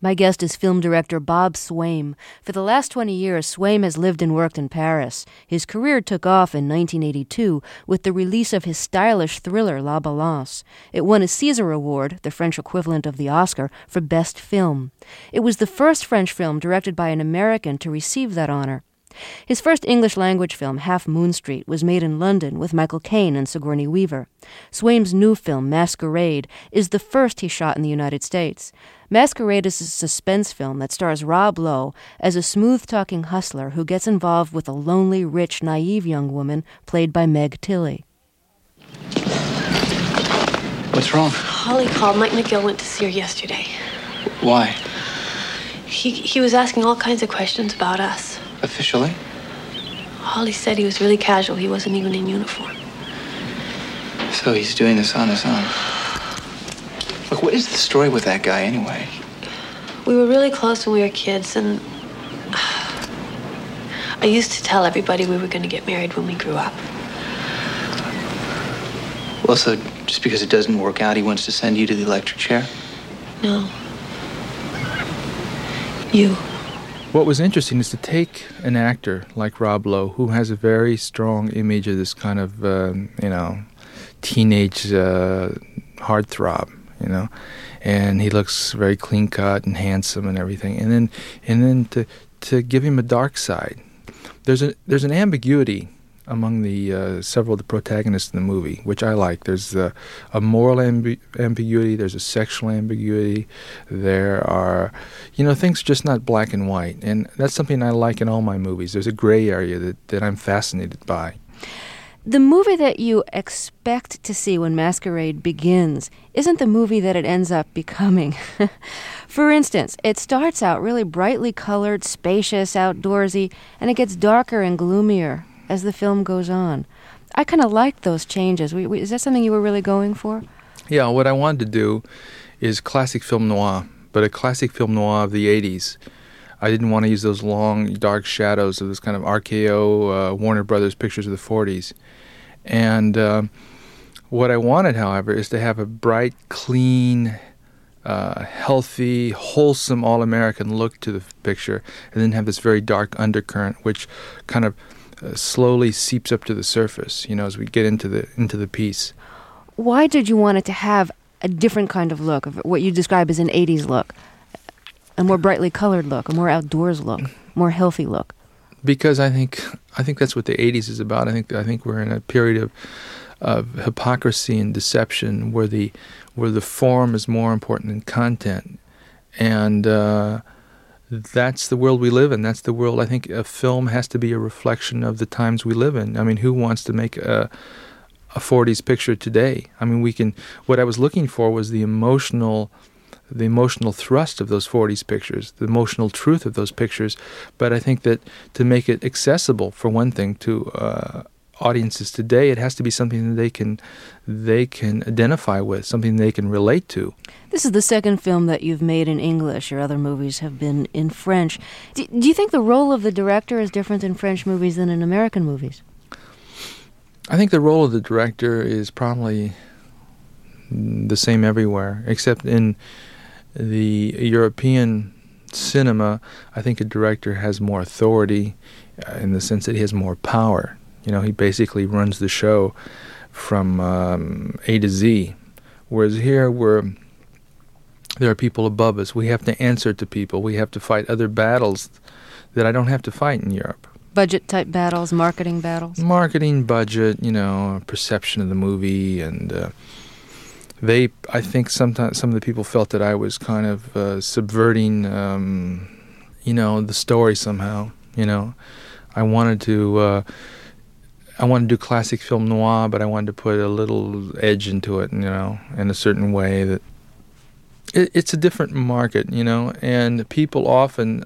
My guest is film director Bob Swaim. For the last 20 years, Swaim has lived and worked in Paris. His career took off in 1982 with the release of his stylish thriller La Balance. It won a César Award, the French equivalent of the Oscar, for Best Film. It was the first French film directed by an American to receive that honor. His first English-language film, Half Moon Street, was made in London with Michael Caine and Sigourney Weaver. Swaim's new film, Masquerade, is the first he shot in the United States. Masquerade is a suspense film that stars Rob Lowe as a smooth-talking hustler who gets involved with a lonely, rich, naive young woman played by Meg Tilly. What's wrong? Holly called. Mike McGill went to see her yesterday. Why? He was asking all kinds of questions about us. Officially? Holly said he was really casual. He wasn't even in uniform. So he's doing this on his own. Look, what is the story with that guy anyway? We were really close when we were kids, and I used to tell everybody we were going to get married when we grew up. Well, so just because it doesn't work out, he wants to send you to the electric chair? No. You. What was interesting is to take an actor like Rob Lowe, who has a very strong image of this kind of, teenage heartthrob, and he looks very clean-cut and handsome and everything, and then to give him a dark side. There's an ambiguity among the several of the protagonists in the movie, which I like. There's a moral ambiguity, there's a sexual ambiguity, there are, things just not black and white, and that's something I like in all my movies. There's a gray area that I'm fascinated by. The movie that you expect to see when Masquerade begins isn't the movie that it ends up becoming. For instance, it starts out really brightly colored, spacious, outdoorsy, and it gets darker and gloomier as the film goes on. I kind of liked those changes. Is that something you were really going for? Yeah, what I wanted to do is classic film noir, but a classic film noir of the 80s. I didn't want to use those long, dark shadows of this kind of RKO, Warner Brothers pictures of the 40s. And what I wanted, however, is to have a bright, clean, healthy, wholesome, all-American look to the picture, and then have this very dark undercurrent, which kind of slowly seeps up to the surface, as we get into the piece. Why did you want it to have a different kind of look, of what you describe as an 80s look? A more brightly colored look, a more outdoors look, more healthy look? Because I think that's what the 80s is about. I think we're in a period of hypocrisy and deception where the form is more important than content. And that's the world we live in. That's the world. I think a film has to be a reflection of the times we live in. I mean, who wants to make a 40s picture today? I mean, what I was looking for was the emotional thrust of those 40s pictures, the emotional truth of those pictures. But I think that to make it accessible, for one thing, to audiences today, it has to be something that they can identify with, something they can relate to. This is the second film that you've made in English. Your other movies have been in French. Do you think the role of the director is different in French movies than in American movies? I think the role of the director is probably the same everywhere, except in the European cinema. I think a director has more authority in the sense that he has more power. He basically runs the show from A to Z. Whereas here, there are people above us. We have to answer to people. We have to fight other battles that I don't have to fight in Europe. Budget-type battles, marketing battles? Marketing, budget, perception of the movie. And I think sometimes some of the people felt that I was kind of subverting, the story somehow. I wanted to do classic film noir, but I wanted to put a little edge into it, in a certain way that it's a different market, and people often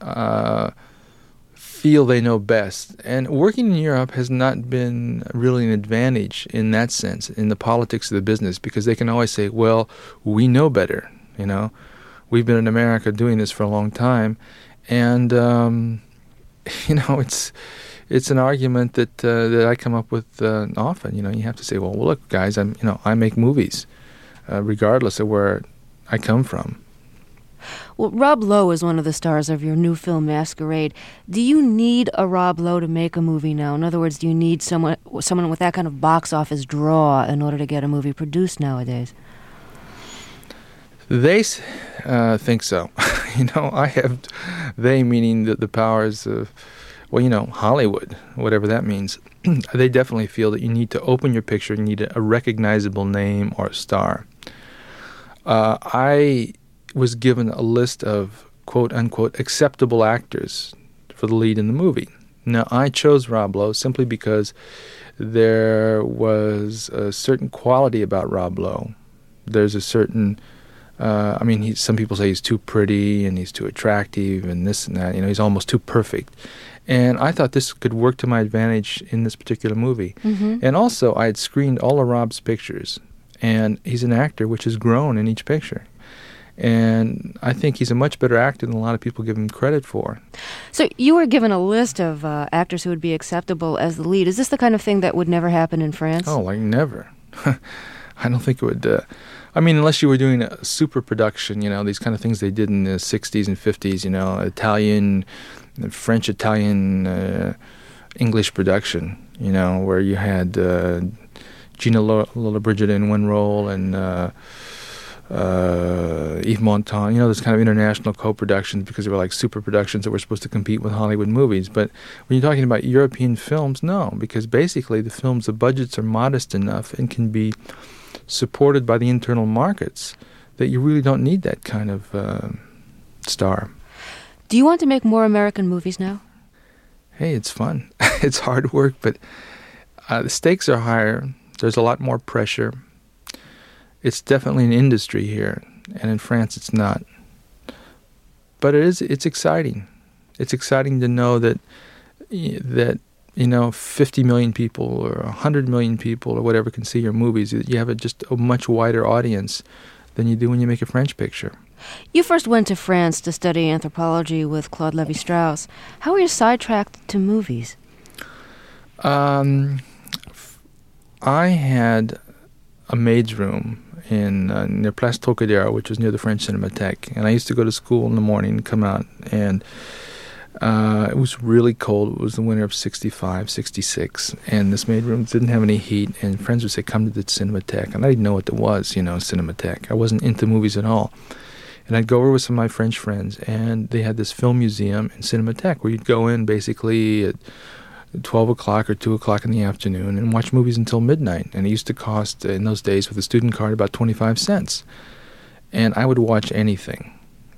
feel they know best. And working in Europe has not been really an advantage in that sense, in the politics of the business, because they can always say, well, we know better, We've been in America doing this for a long time, and, it's an argument that I come up with often. You have to say, well, look, guys, I make movies, regardless of where I come from. Well, Rob Lowe is one of the stars of your new film, Masquerade. Do you need a Rob Lowe to make a movie now? In other words, do you need someone with that kind of box office draw in order to get a movie produced nowadays? They think so. They meaning the powers of, Hollywood, whatever that means. They definitely feel that you need to open your picture, you need a recognizable name or a star. I was given a list of quote-unquote acceptable actors for the lead in the movie. Now, I chose Rob Lowe simply because there was a certain quality about Rob Lowe. There's a certain, some people say he's too pretty and he's too attractive and this and that. He's almost too perfect. And I thought this could work to my advantage in this particular movie. Mm-hmm. And also, I had screened all of Rob's pictures. And he's an actor which has grown in each picture. And I think he's a much better actor than a lot of people give him credit for. So you were given a list of actors who would be acceptable as the lead. Is this the kind of thing that would never happen in France? Oh, like never. I don't think it would. Unless you were doing a super production, these kind of things they did in the 60s and 50s, Italian, French-Italian, English production, where you had Gina Lollobrigida in one role and Yves Montand, those kind of international co-productions because they were like super productions that were supposed to compete with Hollywood movies. But when you're talking about European films, no, because basically the films, the budgets are modest enough and can be supported by the internal markets that you really don't need that kind of star. Do you want to make more American movies now? Hey, it's fun. It's hard work, but the stakes are higher. There's a lot more pressure. It's definitely an industry here, and in France it's not. But it's exciting. It's exciting to know that 50 million people or 100 million people or whatever can see your movies. You have just a much wider audience than you do when you make a French picture. You first went to France to study anthropology with Claude Lévi-Strauss. How were you sidetracked to movies? I had a maid's room near Place Trocadéro, which was near the French Cinematheque. And I used to go to school in the morning and come out. And it was really cold. It was the winter of 65, 66. And this maid room didn't have any heat. And friends would say, come to the Cinematheque. And I didn't know what it was, Cinematheque. I wasn't into movies at all. And I'd go over with some of my French friends. And they had this film museum in Cinematheque where you'd go in basically at 12 o'clock or 2 o'clock in the afternoon and watch movies until midnight. And it used to cost, in those days with a student card, about 25 cents. And I would watch anything,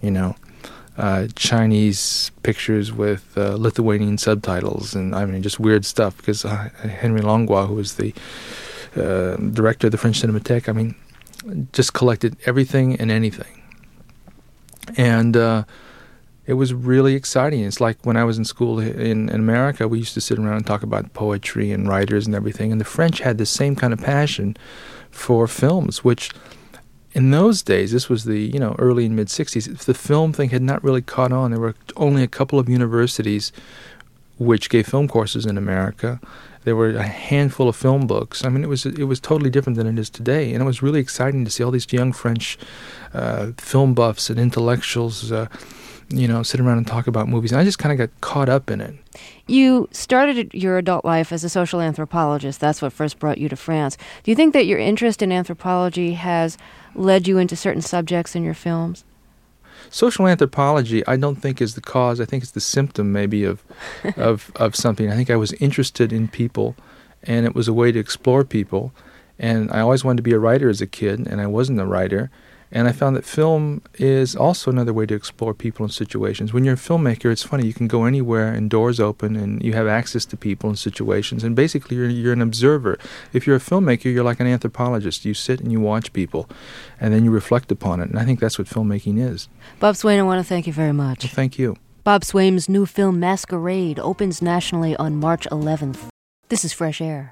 Chinese pictures with Lithuanian subtitles and just weird stuff because Henry Langlois, who was the director of the French Cinematheque, just collected everything and anything. And it was really exciting. It's like when I was in school in America, we used to sit around and talk about poetry and writers and everything. And the French had the same kind of passion for films, which in those days, this was the early and mid-'60s, the film thing had not really caught on. There were only a couple of universities which gave film courses in America. There were a handful of film books. It was totally different than it is today. And it was really exciting to see all these young French film buffs and intellectuals sit around and talk about movies. And I just kind of got caught up in it. You started your adult life as a social anthropologist. That's what first brought you to France. Do you think that your interest in anthropology has led you into certain subjects in your films? Social anthropology, I don't think is the cause. I think it's the symptom maybe of something. I think I was interested in people, and it was a way to explore people. And I always wanted to be a writer as a kid, and I wasn't a writer. And I found that film is also another way to explore people and situations. When you're a filmmaker, it's funny. You can go anywhere and doors open and you have access to people and situations. And basically, you're an observer. If you're a filmmaker, you're like an anthropologist. You sit and you watch people, and then you reflect upon it. And I think that's what filmmaking is. Bob Swain, I want to thank you very much. Well, thank you. Bob Swain's new film, Masquerade, opens nationally on March 11th. This is Fresh Air.